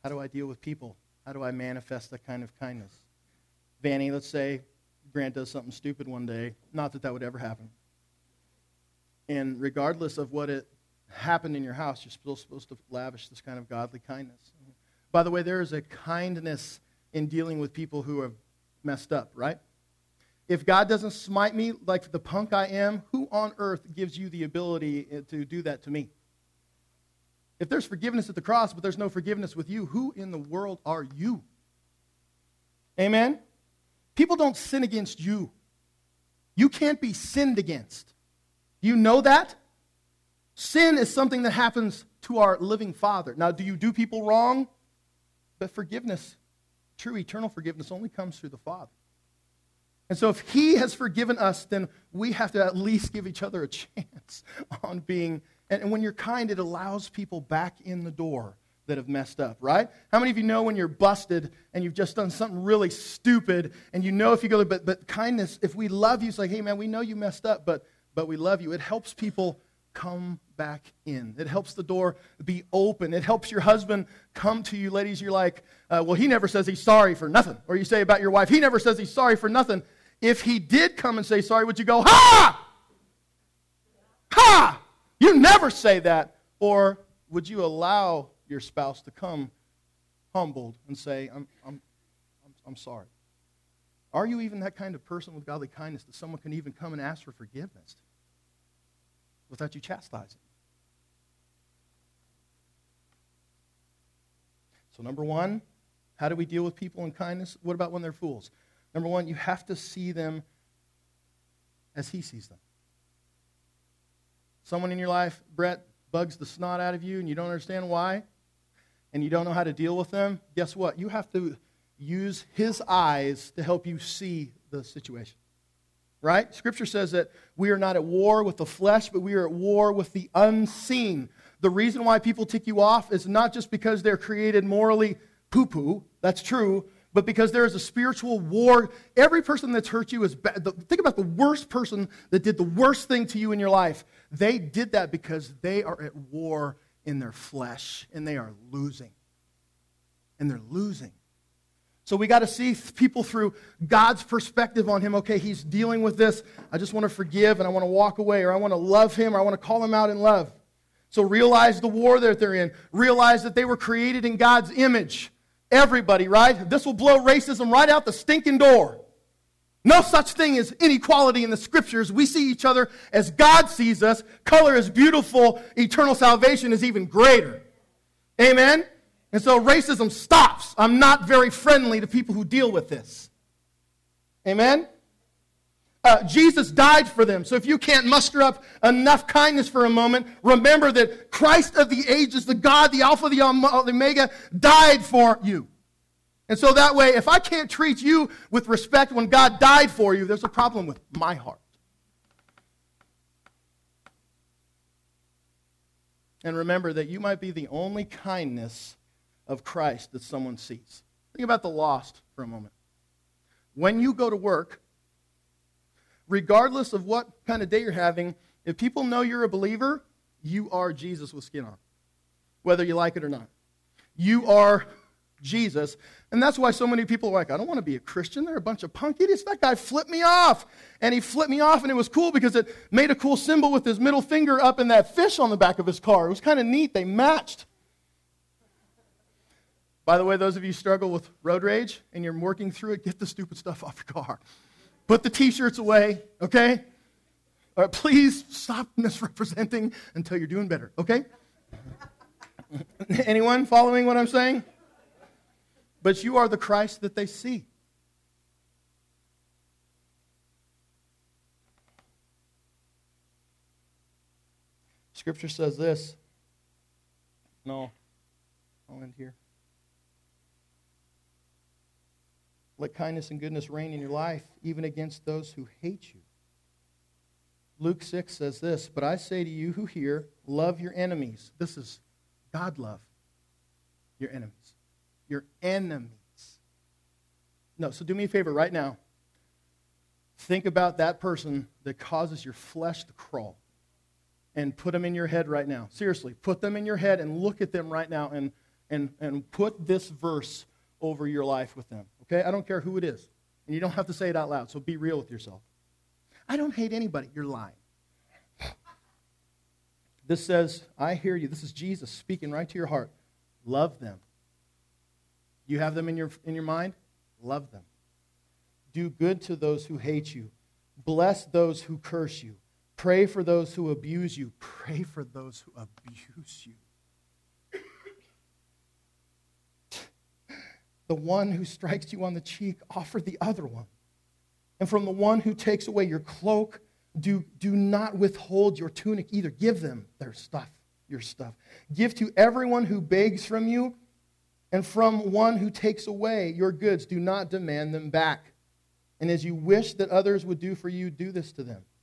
How do I deal with people? How do I manifest that kind of kindness? Vanny, let's say Grant does something stupid one day. Not that that would ever happen. And regardless of what it happened in your house, you're still supposed to lavish this kind of godly kindness. By the way, there is a kindness in dealing with people who have messed up, right? If God doesn't smite me like the punk I am, who on earth gives you the ability to do that to me? If there's forgiveness at the cross, but there's no forgiveness with you, who in the world are you? Amen? People don't sin against you. You can't be sinned against. You know that? Sin is something that happens to our living Father. Now, do you do people wrong? But forgiveness, true eternal forgiveness, only comes through the Father. And so if He has forgiven us, then we have to at least give each other a chance on being. And when you're kind, it allows people back in the door that have messed up, right? How many of you know when you're busted and you've just done something really stupid, and you know if you go, but but kindness, if we love you, it's like, hey man, we know you messed up, but but we love you. It helps people come back in. It helps the door be open. It helps your husband come to you. Ladies, you're like, uh, well, he never says he's sorry for nothing. Or you say about your wife, he never says he's sorry for nothing. If he did come and say sorry, would you go, ha! Ha! You never say that. Or would you allow your spouse to come humbled and say, I'm, I'm, I'm, I'm sorry? Are you even that kind of person with godly kindness that someone can even come and ask for forgiveness without you chastising? So number one, how do we deal with people in kindness? What about when they're fools? Number one, you have to see them as He sees them. Someone in your life, Brett, bugs the snot out of you and you don't understand why, and you don't know how to deal with them, guess what? You have to use His eyes to help you see the situation. Right? Scripture says that we are not at war with the flesh, but we are at war with the unseen. The reason why people tick you off is not just because they're created morally poo-poo, that's true, but because there is a spiritual war. Every person that's hurt you is bad. Think about the worst person that did the worst thing to you in your life. They did that because they are at war in their flesh, and they are losing. And they're losing. So we got to see people through God's perspective on him. Okay, he's dealing with this. I just want to forgive, and I want to walk away, or I want to love him, or I want to call him out in love. So realize the war that they're in. Realize that they were created in God's image. Everybody, right? This will blow racism right out the stinking door. No such thing as inequality in the Scriptures. We see each other as God sees us. Color is beautiful. Eternal salvation is even greater. Amen? And so racism stops. I'm not very friendly to people who deal with this. Amen? Uh, Jesus died for them. So if you can't muster up enough kindness for a moment, remember that Christ of the ages, the God, the Alpha, the Omega, died for you. And so that way, if I can't treat you with respect when God died for you, there's a problem with my heart. And remember that you might be the only kindness of Christ that someone sees. Think about the lost for a moment. When you go to work, regardless of what kind of day you're having, if people know you're a believer, you are Jesus with skin on, whether you like it or not. You are Jesus. And that's why so many people are like, I don't want to be a Christian. They're a bunch of punk idiots. That guy flipped me off. And he flipped me off, and it was cool because it made a cool symbol with his middle finger up in that fish on the back of his car. It was kind of neat. They matched. By the way, those of you who struggle with road rage and you're working through it, get the stupid stuff off your car. Put the T-shirts away, okay? All right, please stop misrepresenting until you're doing better, okay? Anyone following what I'm saying? But you are the Christ that they see. Scripture says this. No, I'll end here. Let kindness and goodness reign in your life, even against those who hate you. Luke six says this, but I say to you who hear, love your enemies. This is God love your enemies. Your enemies. No, so do me a favor right now. Think about that person that causes your flesh to crawl. And put them in your head right now. Seriously, put them in your head and look at them right now and, and, and put this verse over your life with them. Okay? I don't care who it is. And you don't have to say it out loud, so be real with yourself. I don't hate anybody. You're lying. This says, I hear you. This is Jesus speaking right to your heart. Love them. You have them in your, in your mind? Love them. Do good to those who hate you. Bless those who curse you. Pray for those who abuse you. Pray for those who abuse you. The one who strikes you on the cheek, offer the other one. And from the one who takes away your cloak, do, do not withhold your tunic either. Give them their stuff, your stuff. Give to everyone who begs from you, and from one who takes away your goods, do not demand them back. And as you wish that others would do for you, do this to them.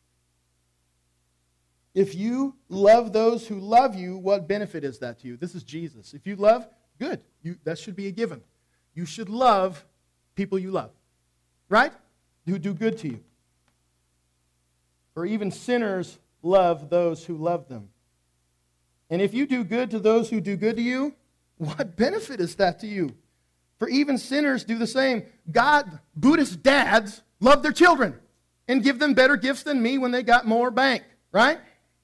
If you love those who love you, what benefit is that to you? This is Jesus. If you love, good. You, that should be a given. You should love people you love, right? Who do good to you. For even sinners love those who love them. And if you do good to those who do good to you, what benefit is that to you? For even sinners do the same. God, Buddhist dads love their children and give them better gifts than me when they got more bank, right?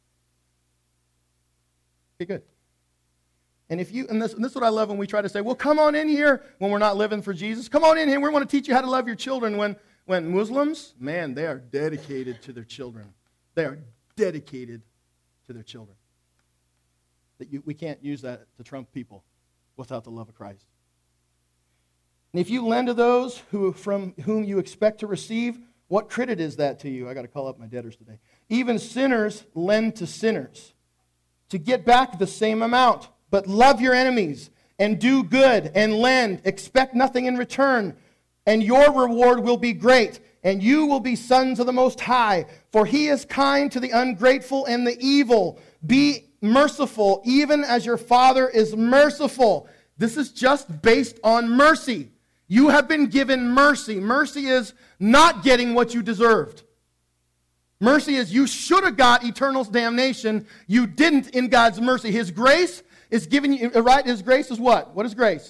Okay, good. And if you, and this, and this is what I love when we try to say, well, come on in here when we're not living for Jesus. Come on in here. We want to teach you how to love your children. When, when Muslims, man, they are dedicated to their children. They are dedicated to their children. That you, we can't use that to trump people without the love of Christ. And if you lend to those who from whom you expect to receive, what credit is that to you? I got to call up my debtors today. Even sinners lend to sinners to get back the same amount. But love your enemies and do good and lend. Expect nothing in return, and your reward will be great, and you will be sons of the Most High. For He is kind to the ungrateful and the evil. Be merciful, even as your Father is merciful. This is just based on mercy. You have been given mercy. Mercy is not getting what you deserved. Mercy is you should have got eternal damnation. You didn't in God's mercy. His grace is giving you, right? His grace is what? What is grace?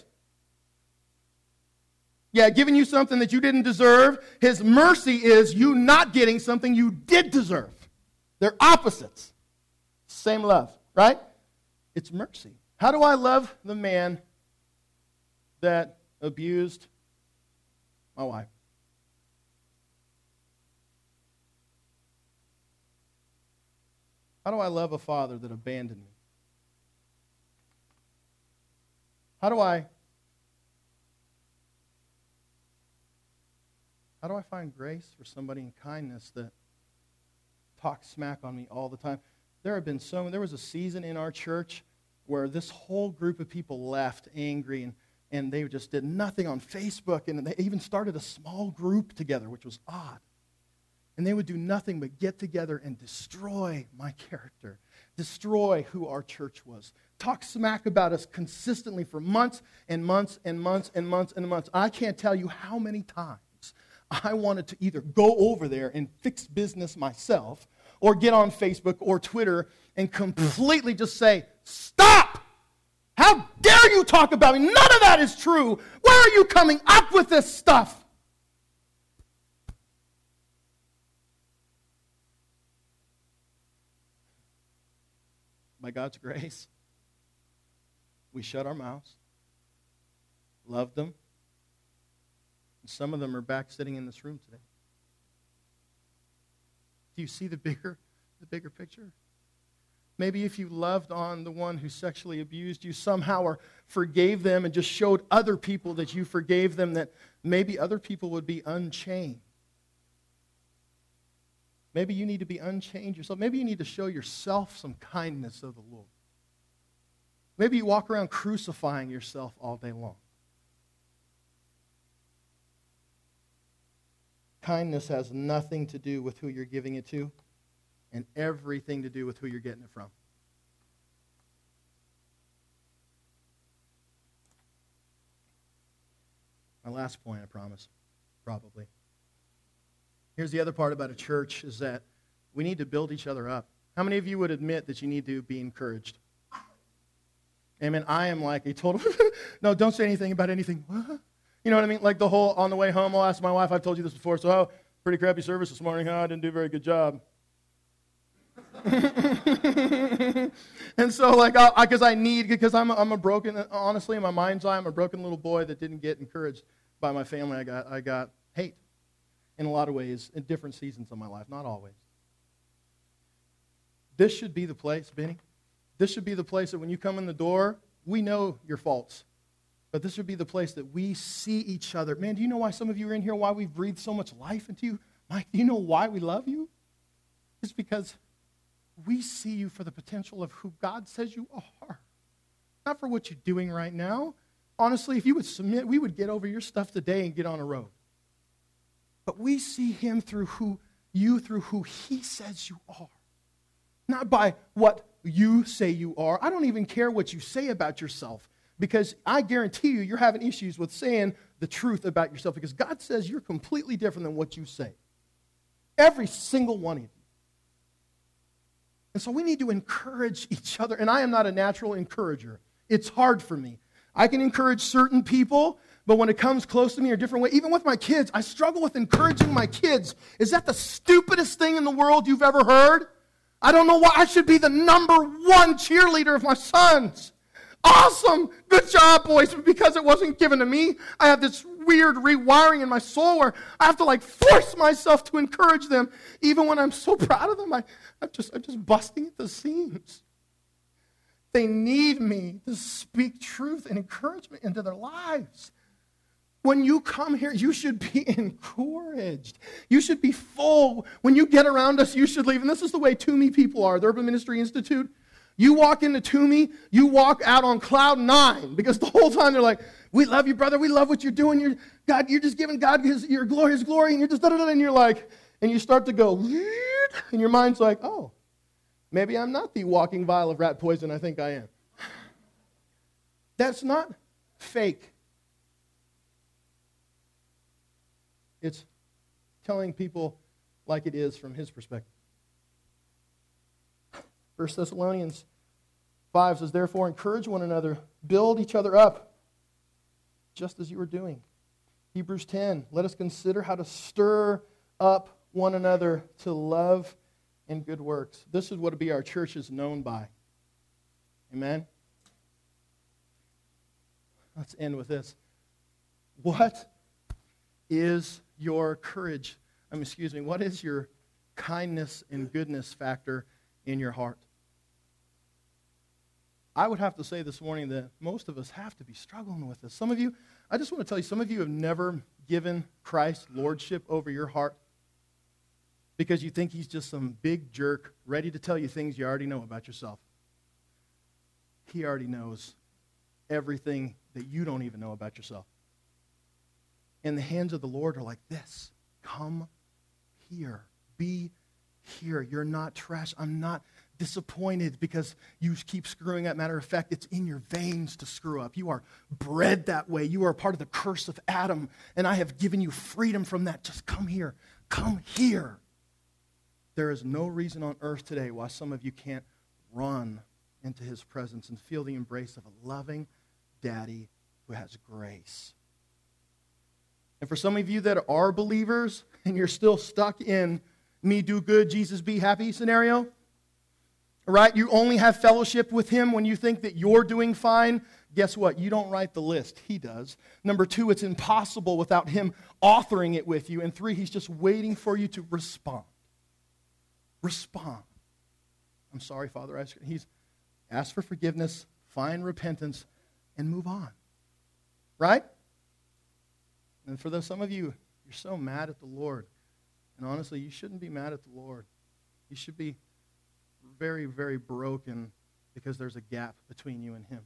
Yeah, giving you something that you didn't deserve. His mercy is you not getting something you did deserve. They're opposites. Same love, right? It's mercy. How do I love the man that abused my wife? How do I love a father that abandoned me? How do I How do I find grace for somebody in kindness that talks smack on me all the time? There have been so there was a season in our church where this whole group of people left angry and, and they just did nothing on Facebook, and they even started a small group together, which was odd. And they would do nothing but get together and destroy my character, destroy who our church was, talk smack about us consistently for months and months and months and months and months. I can't tell you how many times I wanted to either go over there and fix business myself or get on Facebook or Twitter and completely just say, stop! How dare you talk about me? None of that is true. Where are you coming up with this stuff? By God's grace, we shut our mouths, loved them, and some of them are back sitting in this room today. Do you see the bigger, the bigger picture? Maybe if you loved on the one who sexually abused you somehow or forgave them and just showed other people that you forgave them, that maybe other people would be unchained. Maybe you need to be unchained yourself. Maybe you need to show yourself some kindness of the Lord. Maybe you walk around crucifying yourself all day long. Kindness has nothing to do with who you're giving it to and everything to do with who you're getting it from. My last point, I promise, probably. Here's the other part about a church is that we need to build each other up. How many of you would admit that you need to be encouraged? Amen. I am like a total, no, don't say anything about anything. What? You know what I mean? Like the whole, on the way home, I'll ask my wife, I've told you this before, so, oh, pretty crappy service this morning, huh? I didn't do a very good job. And so, like, because I, I, I need, because I'm a, I'm a broken, honestly, in my mind's eye, I'm a broken little boy that didn't get encouraged by my family. I got, I got hate in a lot of ways in different seasons of my life, not always. This should be the place, Benny. This should be the place that when you come in the door, we know your faults. But this should be the place that we see each other. Man, do you know why some of you are in here, why we've breathed so much life into you? Mike, do you know why we love you? It's because we see you for the potential of who God says you are. Not for what you're doing right now. Honestly, if you would submit, we would get over your stuff today and get on a road. But we see him through who you, through who he says you are. Not by what you say you are. I don't even care what you say about yourself, because I guarantee you, you're having issues with saying the truth about yourself, because God says you're completely different than what you say. Every single one of you. And so we need to encourage each other. And I am not a natural encourager. It's hard for me. I can encourage certain people, but when it comes close to me or a different way, even with my kids, I struggle with encouraging my kids. Is that the stupidest thing in the world you've ever heard? I don't know why. I should be the number one cheerleader of my sons. Awesome. Good job, boys. But because it wasn't given to me, I have this weird rewiring in my soul where I have to like force myself to encourage them. Even when I'm so proud of them, I, I'm, just, I'm just busting at the seams. They need me to speak truth and encouragement into their lives. When you come here, you should be encouraged. You should be full. When you get around us, you should leave. And this is the way Toomey people are, the Urban Ministry Institute. You walk into Toomey, you walk out on cloud nine, because the whole time they're like, we love you, brother. We love what you're doing. You're, God, you're just giving God his, your glory, his glory, and you're just da-da-da, and you're like, and you start to go, and your mind's like, oh, maybe I'm not the walking vial of rat poison I think I am. That's not fake. It's telling people like it is from his perspective. First Thessalonians five says, therefore encourage one another, build each other up, just as you are doing. Hebrews ten, let us consider how to stir up one another to love and good works. This is what to be our church is known by. Amen? Let's end with this. What is your courage? I mean, excuse me, what is your kindness and goodness factor in your heart? I would have to say this morning that most of us have to be struggling with this. Some of you, I just want to tell you, some of you have never given Christ lordship over your heart because you think he's just some big jerk ready to tell you things you already know about yourself. He already knows everything that you don't even know about yourself. And the hands of the Lord are like this. Come here. Be here. You're not trash. I'm not disappointed because you keep screwing up. Matter of fact, it's in your veins to screw up. You are bred that way. You are part of the curse of Adam, and I have given you freedom from that. Just come here. Come here. There is no reason on earth today why some of you can't run into his presence and feel the embrace of a loving daddy who has grace. And for some of you that are believers and you're still stuck in me do good, Jesus be happy scenario, right? You only have fellowship with him when you think that you're doing fine. Guess what? You don't write the list. He does. Number two, it's impossible without him authoring it with you. And three, he's just waiting for you to respond. Respond. I'm sorry, Father. I, he's asked for forgiveness, find repentance, and move on. Right? And for those, some of you, you're so mad at the Lord. And honestly, you shouldn't be mad at the Lord. You should be very, very broken because there's a gap between you and him.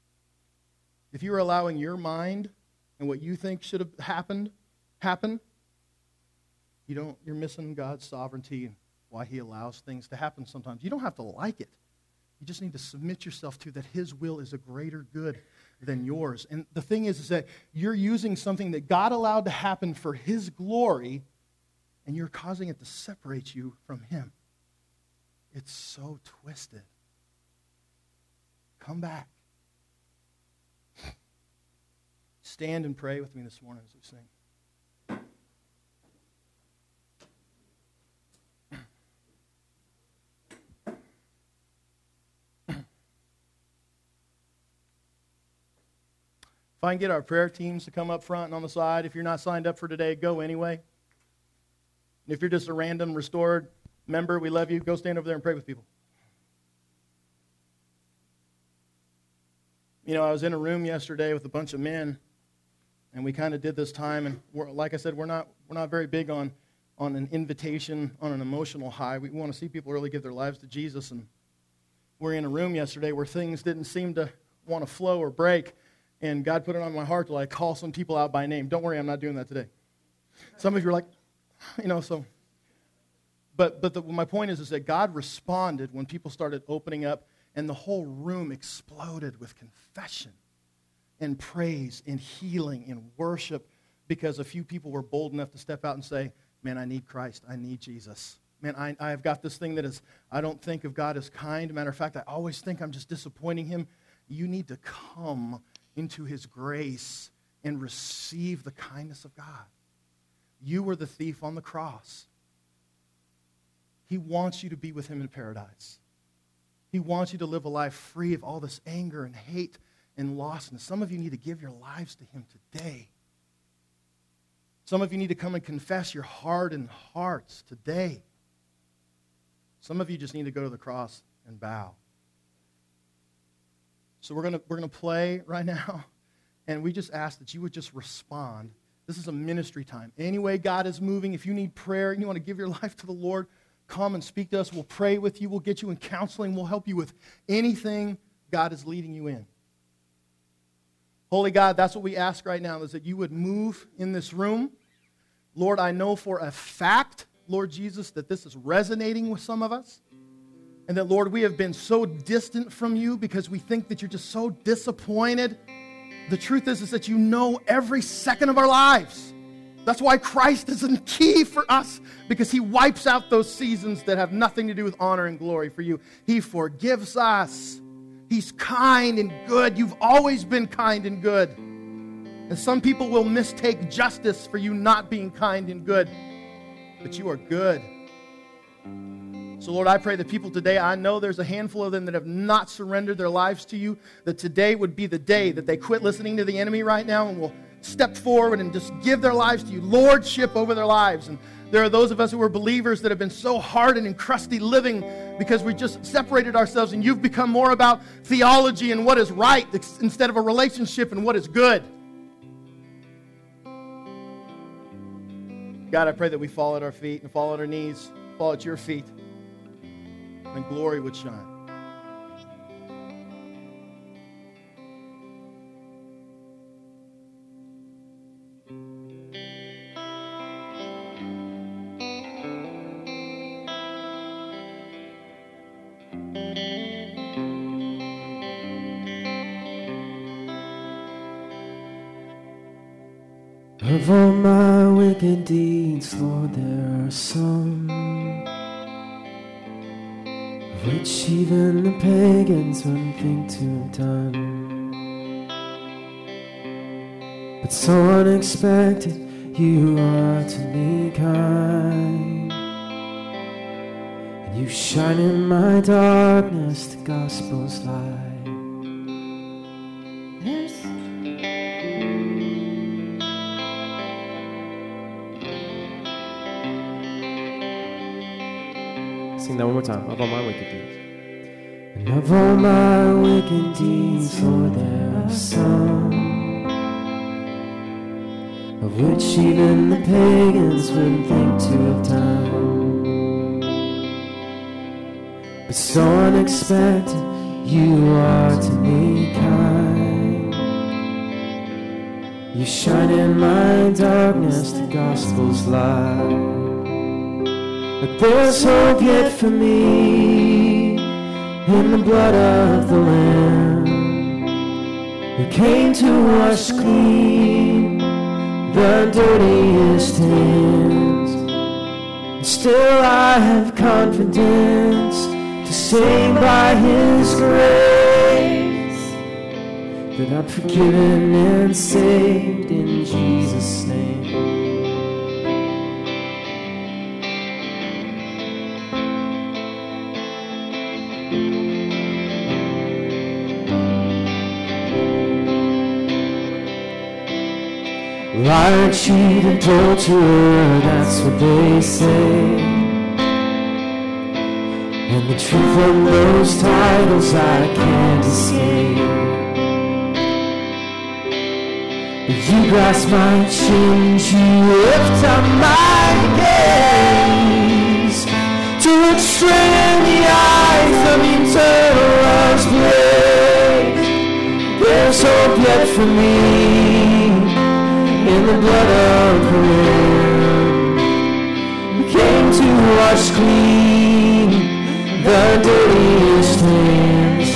If you're allowing your mind and what you think should have happened, happen, you don't, you're missing God's sovereignty and why he allows things to happen sometimes. You don't have to like it. You just need to submit yourself to that his will is a greater good than yours. And the thing is, is that you're using something that God allowed to happen for his glory, and you're causing it to separate you from him. It's so twisted. Come back. stand and pray with me this morning as we sing? If I can get our prayer teams to come up front and on the side, if you're not signed up for today, go anyway. And if you're just a random restored member, we love you. Go stand over there and pray with people. You know, I was in a room yesterday with a bunch of men, and we kind of did this time, and we're, like I said, we're not we're not very big on, on an invitation, on an emotional high. We want to see people really give their lives to Jesus, and we're in a room yesterday where things didn't seem to want to flow or break. And God put it on my heart to like call some people out by name. Don't worry, I'm not doing that today. Some of you are like, you know, so. But but the, my point is, is that God responded when people started opening up, and the whole room exploded with confession and praise and healing and worship because a few people were bold enough to step out and say, man, I need Christ. I need Jesus. Man, I, I've got this thing that is, I don't think of God as kind. Matter of fact, I always think I'm just disappointing him. You need to come into his grace and receive the kindness of God. You were the thief on the cross. He wants you to be with him in paradise. He wants you to live a life free of all this anger and hate and lostness. Some of you need to give your lives to him today. Some of you need to come and confess your hardened hearts today. Some of you just need to go to the cross and bow. So we're going we're gonna play right now, and we just ask that you would just respond. This is a ministry time. Any way God is moving, if you need prayer and you want to give your life to the Lord, come and speak to us. We'll pray with you. We'll get you in counseling. We'll help you with anything God is leading you in. Holy God, that's what we ask right now, is that you would move in this room. Lord, I know for a fact, Lord Jesus, that this is resonating with some of us. And that, Lord, we have been so distant from you because we think that you're just so disappointed. The truth is, is that you know every second of our lives. That's why Christ is the key for us, because he wipes out those seasons that have nothing to do with honor and glory for you. He forgives us. He's kind and good. You've always been kind and good. And some people will mistake justice for you not being kind and good. But you are good. So, Lord, I pray that people today, I know there's a handful of them that have not surrendered their lives to you, that today would be the day that they quit listening to the enemy right now and will step forward and just give their lives to you, lordship over their lives. And there are those of us who are believers that have been so hardened and crusty living because we just separated ourselves, and you've become more about theology and what is right instead of a relationship and what is good. God, I pray that we fall at our feet and fall at our knees, fall at your feet, and glory would shine. Of all my wicked deeds, Lord, there are some of which even the pagans wouldn't think to have done. But so unexpected, you are to me kind, and you shine in my darkness, the gospel's light. Sing that one more time. Of all my wicked deeds. And of all my wicked deeds, Lord, there are some of which even the pagans wouldn't think to have done. But so unexpected, you are to me kind. You shine in my darkness, the gospel's light. But there's hope yet for me in the blood of the Lamb, who came to wash clean the dirtiest hands. And still I have confidence to sing by his grace, that I'm forgiven and saved in Jesus' name. Liar, cheat, adulterer, that's what they say. And the truth from those titles I can't escape. But you grasp my chin, you lift up my gaze to look straight in the eyes of eternal love's blaze. There's hope yet for me in the blood of the Lamb. We came to wash clean the dirtiest hands.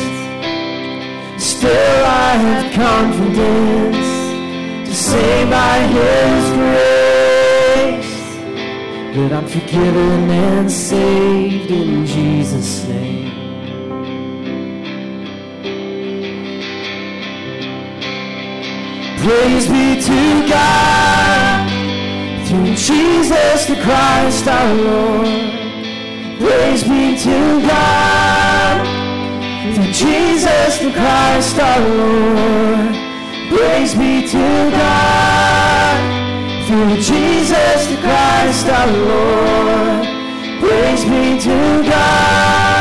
Still I have confidence to say by His grace that I'm forgiven and saved in Jesus' name. Praise be to God through Jesus the Christ our Lord. Praise be to God through Jesus the Christ our Lord. Praise be to God through Jesus the Christ our Lord. Praise be to God.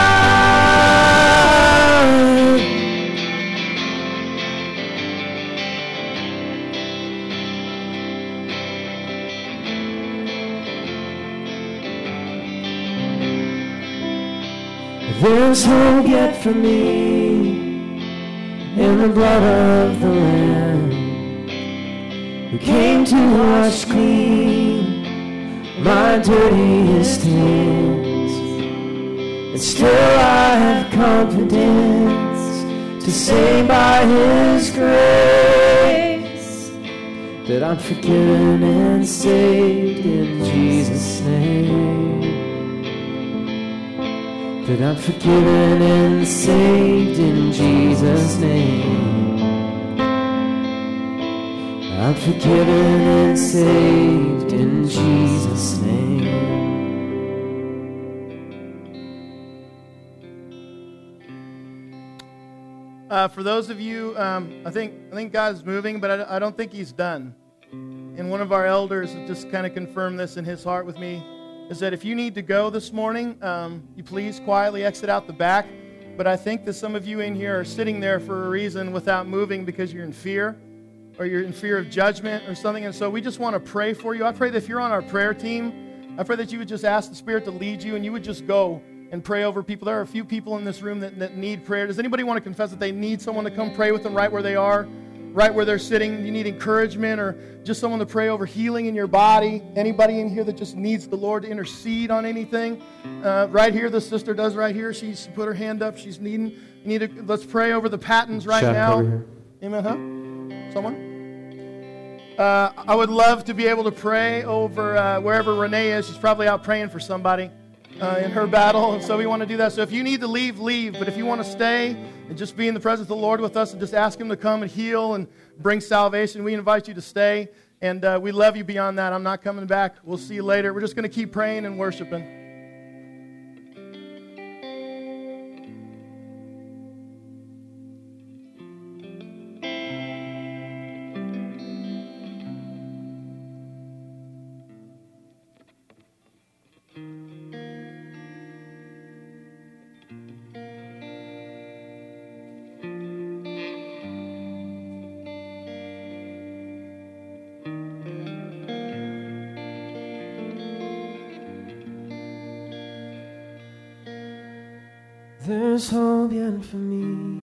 There's hope yet for me in the blood of the Lamb, who came to wash clean my dirtiest hands. And still I have confidence to say by His grace that I'm forgiven and saved in Jesus' name. That I'm forgiven and saved in Jesus' name. I'm forgiven and saved in Jesus' name. Uh, for those of you, um, I think I think God's moving, but I, I don't think He's done. And one of our elders just kind of confirmed this in his heart with me, is that if you need to go this morning, um, you please quietly exit out the back. But I think that some of you in here are sitting there for a reason without moving because you're in fear, or you're in fear of judgment or something. And so we just want to pray for you. I pray that if you're on our prayer team, I pray that you would just ask the Spirit to lead you and you would just go and pray over people. There are a few people in this room that, that need prayer. Does anybody want to confess that they need someone to come pray with them right where they are? Right where they're sitting? You need encouragement or just someone to pray over healing in your body? Anybody in here that just needs the Lord to intercede on anything? Uh, right here, the sister does right here. She's put her hand up. She's needing. You need to, let's pray over the Pattons right Shaq now. over here. Amen, huh? Someone? Uh, I would love to be able to pray over uh, wherever Renee is. She's probably out praying for somebody uh, in her battle, and so we want to do that. So if you need to leave, leave. But if you want to stay and just be in the presence of the Lord with us and just ask Him to come and heal and bring salvation, we invite you to stay. And uh, we love you beyond that. I'm not coming back. We'll see you later. We're just going to keep praying and worshiping. There's hope yet for me.